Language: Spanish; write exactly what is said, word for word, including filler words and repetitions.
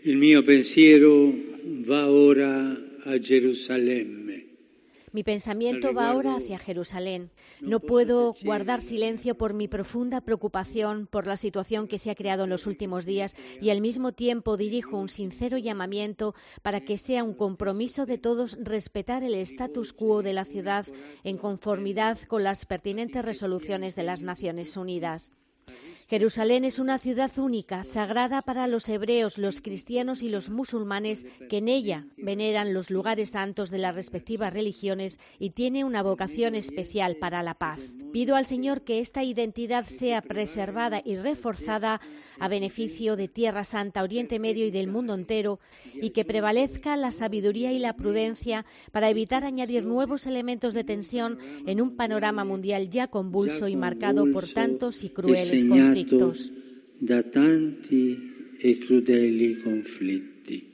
Il mio pensiero va ora a Gerusalemme. Mi pensamiento va ahora hacia Jerusalén. No puedo guardar silencio por mi profunda preocupación por la situación que se ha creado en los últimos días y al mismo tiempo dirijo un sincero llamamiento para que sea un compromiso de todos respetar el status quo de la ciudad en conformidad con las pertinentes resoluciones de las Naciones Unidas. Jerusalén es una ciudad única, sagrada para los hebreos, los cristianos y los musulmanes, que en ella veneran los lugares santos de las respectivas religiones y tiene una vocación especial para la paz. Pido al Señor que esta identidad sea preservada y reforzada a beneficio de Tierra Santa, Oriente Medio y del mundo entero, y que prevalezca la sabiduría y la prudencia para evitar añadir nuevos elementos de tensión en un panorama mundial ya convulso y marcado por tantos y crueles conflictos. Da tanti e crudeli conflitti.